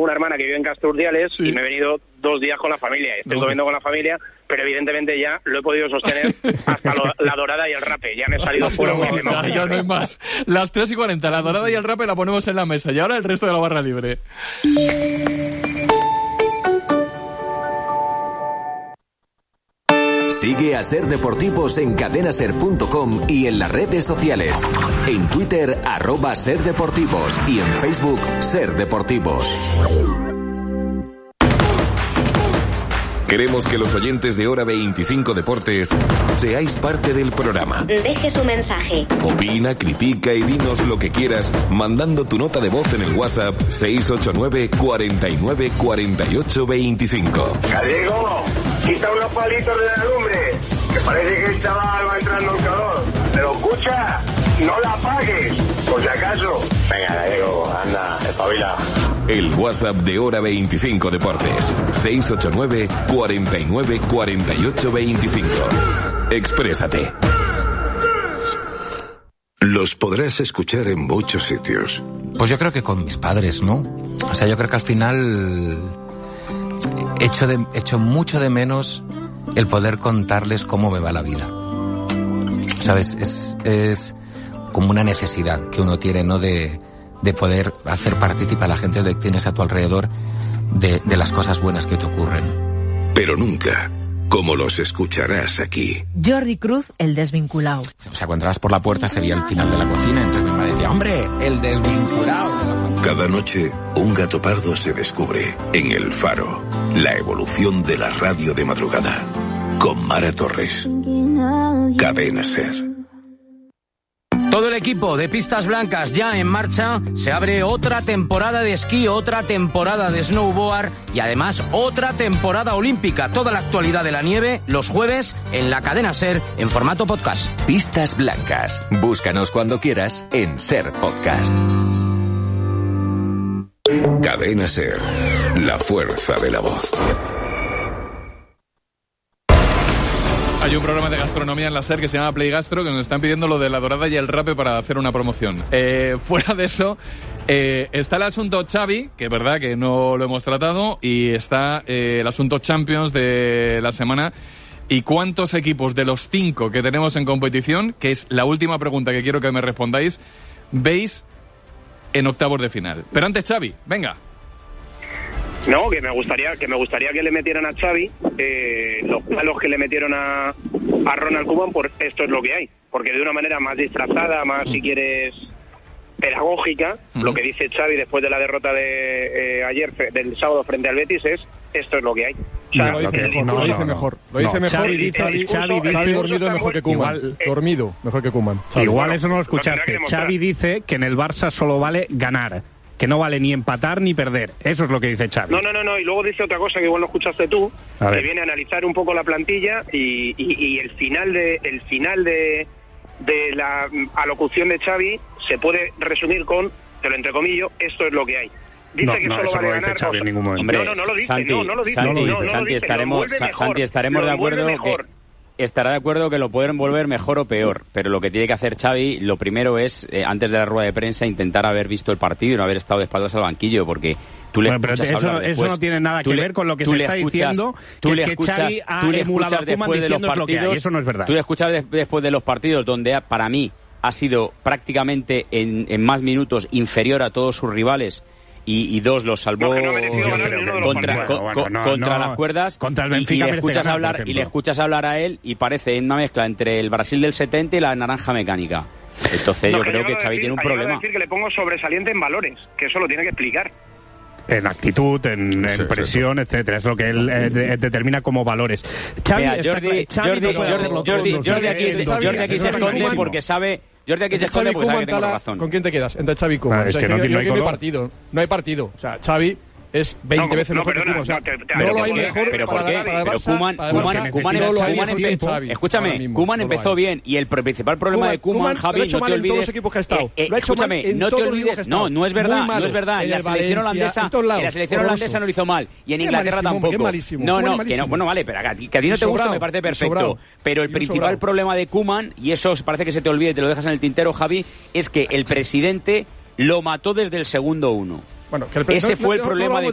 una hermana que vive en Casturdiales y me he venido 2 días con la familia. Estoy comiendo con la familia, pero evidentemente ya lo he podido sostener hasta la dorada y el rape. Ya me he salido fuera. Ya no hay más. Las 3:40, la dorada y el rape la ponemos en la mesa. Y ahora el resto de la barra libre. Sigue a Ser Deportivos en cadenaser.com y en las redes sociales. En Twitter, @SerDeportivos y en Facebook, Ser Deportivos. Queremos que los oyentes de Hora 25 Deportes seáis parte del programa. Deje su mensaje. Opina, critica y dinos lo que quieras mandando tu nota de voz en el WhatsApp 689 49 48 25. Gallego, quita unos palitos de la lumbre, que parece que el chaval va entrando en calor. ¿Pero escucha? No la apagues, por si acaso. Venga, Gallego, anda, espabila. El WhatsApp de Hora 25 Deportes 689 49 48 25. Exprésate. Los podrás escuchar en muchos sitios. Pues yo creo que con mis padres, ¿no? O sea, yo creo que al final echo mucho de menos el poder contarles cómo me va la vida. ¿Sabes? Es como una necesidad que uno tiene, ¿no? De poder hacer partícipe a la gente que tienes a tu alrededor de las cosas buenas que te ocurren. Pero nunca como los escucharás aquí. Jordi Cruz, el desvinculado. O sea, cuando entrabas por la puerta se veía el final de la cocina, entonces mi madre decía, ¡hombre, el desvinculado! Cada noche, un gato pardo se descubre en El Faro, la evolución de la radio de madrugada. Con Mara Torres. Cadena Ser. Todo el equipo de Pistas Blancas ya en marcha. Se abre otra temporada de esquí, otra temporada de snowboard y además otra temporada olímpica. Toda la actualidad de la nieve los jueves en la Cadena Ser en formato podcast. Pistas Blancas. Búscanos cuando quieras en Ser Podcast. Cadena Ser. La fuerza de la voz. Hay un programa de gastronomía en la SER que se llama Play Gastro, que nos están pidiendo lo de la dorada y el rape para hacer una promoción. Fuera de eso, está el asunto Xavi, que es verdad que no lo hemos tratado, y está el asunto Champions de la semana. ¿Y cuántos equipos de los 5 que tenemos en competición, que es la última pregunta que quiero que me respondáis, veis en octavos de final? Pero antes, Xavi, venga. No, que me gustaría que le metieran a Xavi los palos que le metieron a Ronald Koeman, por esto es lo que hay. Porque de una manera más disfrazada, más, si quieres, pedagógica, lo que dice Xavi después de la derrota de ayer, del sábado frente al Betis, es esto es lo que hay. O sea, lo dice mejor. Xavi dice dormido mejor que Koeman. Dormido mejor que Koeman. Igual eso no lo escuchaste. Xavi dice que en el Barça solo vale ganar, que no vale ni empatar ni perder. Eso es lo que dice Xavi. No. Y luego dice otra cosa que igual lo escuchaste tú, que viene a analizar un poco la plantilla y el final de la alocución de Xavi se puede resumir con, te lo entrecomillo, esto es lo que hay. Dice que solo vale ganar. Xavi en ningún momento. Hombre, no lo dice, Santi, estaremos de acuerdo que estará de acuerdo que lo pueden volver mejor o peor, pero lo que tiene que hacer Xavi, lo primero es, antes de la rueda de prensa, intentar haber visto el partido y no haber estado de espaldas al banquillo, porque tú le escuchas hablar después. Eso no tiene nada que ver con lo que se está diciendo, que es que Xavi ha emulado a Koeman diciendo lo que hay. Eso no es verdad. Tú le escuchas después de los partidos donde para mí ha sido prácticamente en más minutos inferior a todos sus rivales, y dos los salvó contra las cuerdas, contra el Benfica, y le escuchas hablar a él y parece una mezcla entre el Brasil del 70 y la naranja mecánica. Entonces yo creo que Xavi tiene un problema. Decir que le pongo sobresaliente en valores, que eso lo tiene que explicar. En actitud, en presión, etcétera. Es lo que él determina como valores. Jordi aquí se esconde porque sabe... Jordi aquí se esconde porque sabe que tengo razón. ¿Con quién te quedas? Entre Xavi y Koeman. Es que no hay partido. No hay partido. O sea, Xavi es 20 veces mejor que Koeman. O sea, no lo hay mejor. ¿Pero por qué? Pero Koeman escúchame, Koeman empezó bien y el principal problema de Koeman, Javi, no te olvides. Escúchame, no te olvides. No es verdad, no es verdad. En la selección holandesa no lo hizo mal y en Inglaterra tampoco. Bueno, vale, pero que a ti no te gusta me parece perfecto. Pero el principal problema de Koeman, y eso parece que se te olvide y te lo dejas en el tintero, Javi, es que el presidente lo mató desde el segundo uno. Ese fue el problema de